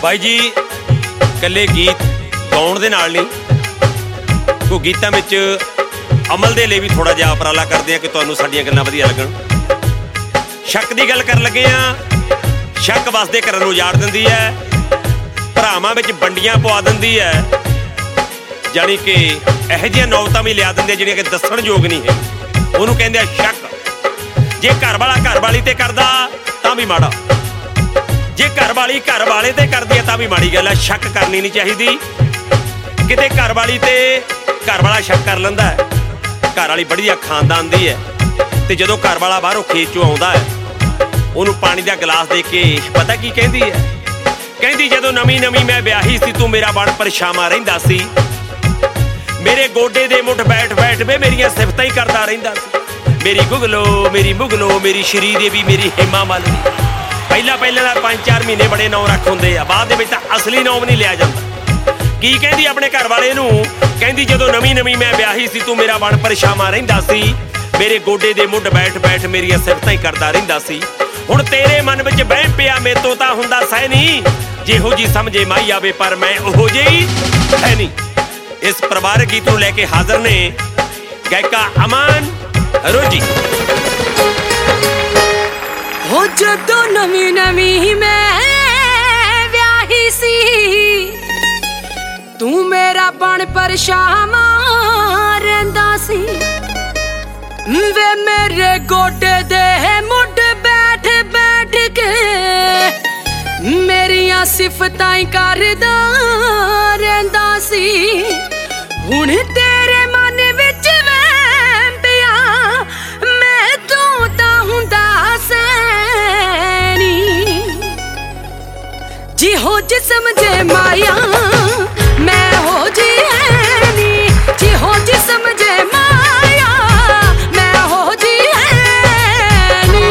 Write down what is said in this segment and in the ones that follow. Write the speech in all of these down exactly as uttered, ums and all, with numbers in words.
ਬਾਈ ਜੀ ਇਕੱਲੇ ਗੀਤ ਗਾਉਣ ਦੇ ਨਾਲ ਨਹੀਂ, ਕੋਈ ਗੀਤਾਂ ਵਿੱਚ ਅਮਲ ਦੇ ਲਈ ਵੀ ਥੋੜ੍ਹਾ ਜਿਹਾ ਉਪਰਾਲਾ ਕਰਦੇ ਹਾਂ ਕਿ ਤੁਹਾਨੂੰ ਸਾਡੀਆਂ ਗੱਲਾਂ ਵਧੀਆ ਲੱਗਣ। ਸ਼ੱਕ ਦੀ ਗੱਲ ਕਰਨ ਲੱਗੇ ਹਾਂ। ਸ਼ੱਕ ਵਸਦੇ ਘਰਾਂ ਨੂੰ ਉਜਾੜ ਦਿੰਦੀ ਹੈ, ਭਰਾਵਾਂ ਵਿੱਚ ਵੰਡੀਆਂ ਪਵਾ ਦਿੰਦੀ ਹੈ, ਜਾਣੀ ਕਿ ਇਹੋ ਜਿਹੀਆਂ ਨੌਬਤਾਂ ਵੀ ਲਿਆ ਦਿੰਦੇ ਜਿਹੜੀਆਂ ਕਿ ਦੱਸਣ ਯੋਗ ਨਹੀਂ ਹੈ। ਉਹਨੂੰ ਕਹਿੰਦੇ ਆ ਸ਼ੱਕ। ਜੇ ਘਰ ਵਾਲਾ ਘਰ ਵਾਲੀ ਤੇ ਕਰਦਾ ਤਾਂ ਵੀ ਮਾੜਾ, ਜੇ ਘਰ ਵਾਲੀ ਘਰ ਵਾਲੇ ਤੇ ਕਰਦੀ ਹੈ ਤਾਂ ਵੀ ਮਾੜੀ ਗੱਲ ਹੈ। ਸ਼ੱਕ ਕਰਨੀ ਨਹੀਂ ਚਾਹੀਦੀ। ਕਿਤੇ ਘਰ ਵਾਲੀ ਤੇ ਘਰ ਵਾਲਾ ਸ਼ੱਕ ਕਰ ਲੈਂਦਾ ਹੈ, ਘਰ ਵਾਲੀ ਬੜੀ ਖਾਨਦਾਨ ਦੀ ਹੈ, ਤੇ ਜਦੋਂ ਘਰ ਵਾਲਾ ਬਾਹਰੋਂ ਖੇਤ ਚੋਂ ਆਉਂਦਾ ਹੈ ਉਹਨੂੰ ਪਾਣੀ ਦਾ ਗਲਾਸ ਦੇ ਕੇ ਪਤਾ ਕੀ ਕਹਿੰਦੀ ਹੈ? ਕਹਿੰਦੀ ਜਦੋਂ ਨਵੀਂ ਨਵੀਂ ਮੈਂ ਵਿਆਹੀ ਸੀ ਤੂੰ ਮੇਰਾ ਬਣ ਪਰਛਾਵਾਂ ਰਹਿੰਦਾ ਸੀ, ਮੇਰੇ ਗੋਡੇ ਦੇ ਮੁੱਠ ਬੈਠ ਬੈਠ ਵੇ ਮੇਰੀਆਂ ਸਿਫਤਾਂ ਹੀ ਕਰਦਾ ਰਹਿੰਦਾ ਸੀ, ਮੇਰੀ ਗੁਗਲੋ ਮੇਰੀ ਮੁਗਲੋ ਮੇਰੀ ਸ਼੍ਰੀ ਦੇਵੀ ਮੇਰੀ ਹੇਮਾ ਮਾਲਿਨੀ। ਪਹਿਲਾਂ ਪਹਿਲਾਂ ਦਾ ਪੰਜ ਚਾਰ ਮਹੀਨੇ ਬੜੇ ਨਾਂ ਰੱਖ ਹੁੰਦੇ ਆ, ਬਾਅਦ ਦੇ ਵਿੱਚ ਤਾਂ ਅਸਲੀ ਨਾਮ ਨਹੀਂ ਲਿਆ ਜਾਂਦਾ। ਕੀ ਕਹਿੰਦੀ ਆਪਣੇ ਘਰ ਵਾਲੇ ਨੂੰ? ਕਹਿੰਦੀ ਜਦੋਂ ਨਵੀਂ ਨਵੀਂ ਮੈਂ ਵਿਆਹੀ ਸੀ ਤੂੰ ਮੇਰਾ ਬਣ ਪਰਛਾਵਾਂ ਰਹਿੰਦਾ ਸੀ, ਮੇਰੇ ਗੋਡੇ ਦੇ ਮੁੱਢ ਬੈਠ ਬੈਠ ਮੇਰੀਆਂ ਸਿਫਤਾਂ ਹੀ ਕਰਦਾ ਰਹਿੰਦਾ ਸੀ। ਹੁਣ ਤੇਰੇ ਮਨ ਵਿੱਚ ਵਹਿਮ ਪਿਆ ਮੇਰੇ ਤੋਂ ਤਾਂ ਹੁੰਦਾ ਸਹਿ ਨਹੀਂ, ਜਿਹੋ ਜੀ ਸਮਝੇ ਮਾਈ ਆਵੇ ਪਰ ਮੈਂ ਉਹੋ ਜਿਹੀ ਹੈ ਨਹੀਂ। ਇਸ ਪਰਿਵਾਰਕ ਗੀਤ ਨੂੰ ਲੈ ਕੇ ਹਾਜ਼ਰ ਨੇ ਗਾਇਕਾ ਅਮਨ ਰੋਜੀ। ਹੋ ਜਦੋਂ ਨਵੀਂ ਨਵੀਂ ਮੈਂ ਵਿਆਹੀ ਸੀ ਤੂੰ ਮੇਰਾ ਬਣ ਪਰਛਾਵਾਂ ਰਹਿੰਦਾ ਸੀ, ਵੇ ਮੇਰੇ ਗੋਡੇ ਦੇ ਮੁੱਢ ਬੈਠ ਬੈਠ ਕੇ ਮੇਰੀਆਂ ਸਿਫਤਾਂ ਹੀ ਕਰਦਾ ਰਹਿੰਦਾ ਸੀ। ਹੁਣ ਤੇਰੇ ਮਨ ਵਿੱਚ ਵਹਿਮ ਪਿਆ ਮੈਂ ਤੂੰ ਤਾਂ ਹੁੰਦਾ ਸੈਣੀ, ਜਿਹੋ ਜਿ ਸਮਝੇ ਮਾਇਆ ਮੈਂ ਹੋ ਜੀ ਹੈ ਨੀ, ਜਿਹੋ ਜਿ ਸਮਝੇ ਮਾਇਆ ਮੈਂ ਹੋ ਜੀ ਹੈ ਨੀ।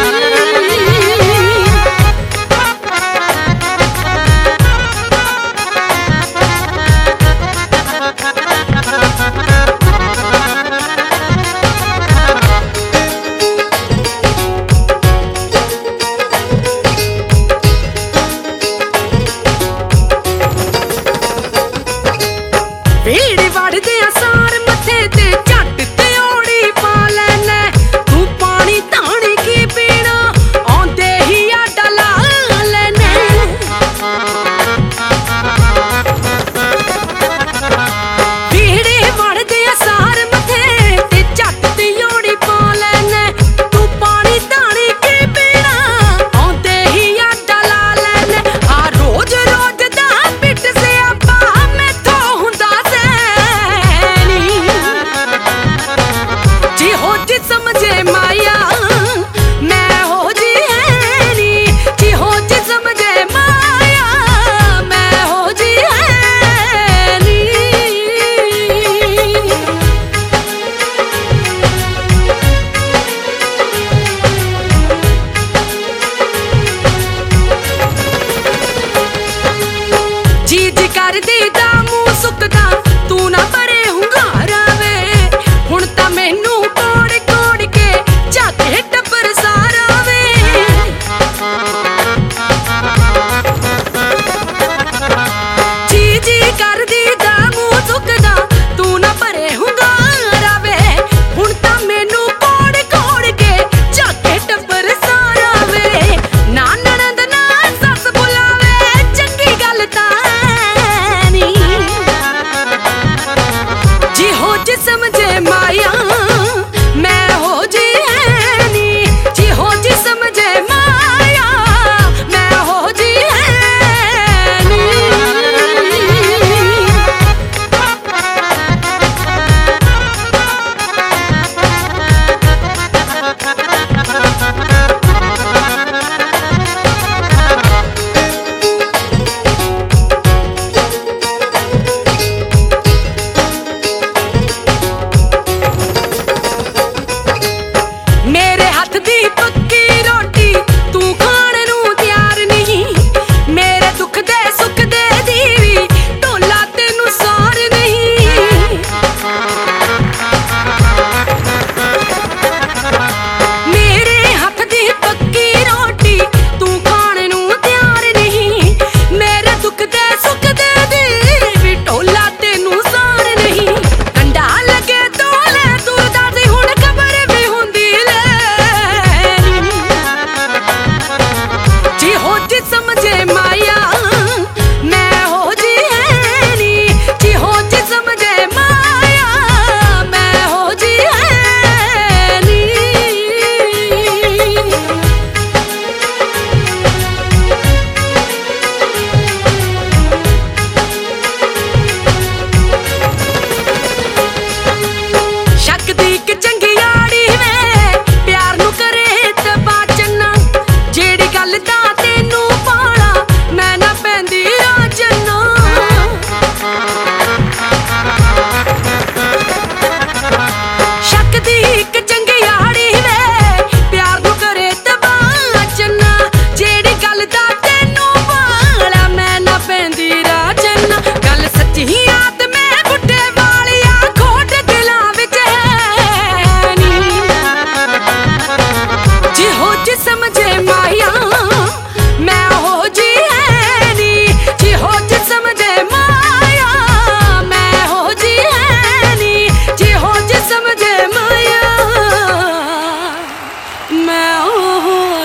ਭੀੜ ਵੜਦੇ ਆ ਸਾਰ ਮੱਥੇ ਤੇ ਝੱਟ ਤੇ ਓੜੀ ਪਾ ਲੈਣਾ, ਤੂੰ ਪਾਣੀ ਧਾਣੀ ਕੀ ਪੀਣਾ ਆਉਂਦੇ ਹੀ ਆ ਡਲਾ ਲੈਣਾ। ਭੀੜ ਵੜਦੇ ਆ ਸਾਰ ਮੱਥੇ ਤੇ ਝੱਟ ਤੇ ਓੜੀ ਪਾ ਲੈਣਾ, ਤੂੰ ਪਾਣੀ ਧਾਣੀ ਕੀ ਪੀਣਾ ਆਉਂਦੇ ਹੀ ਆ ਡਲਾ ਲੈਣਾ। ਆ ਰੋਜ਼ ਰੋਜ਼ ਦਾ ਪਿੱਟ ਸਿਆਪਾ ਮੈਥੋਂ ਹੁੰਦਾ ਸੈਣੀ,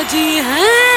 जी हैं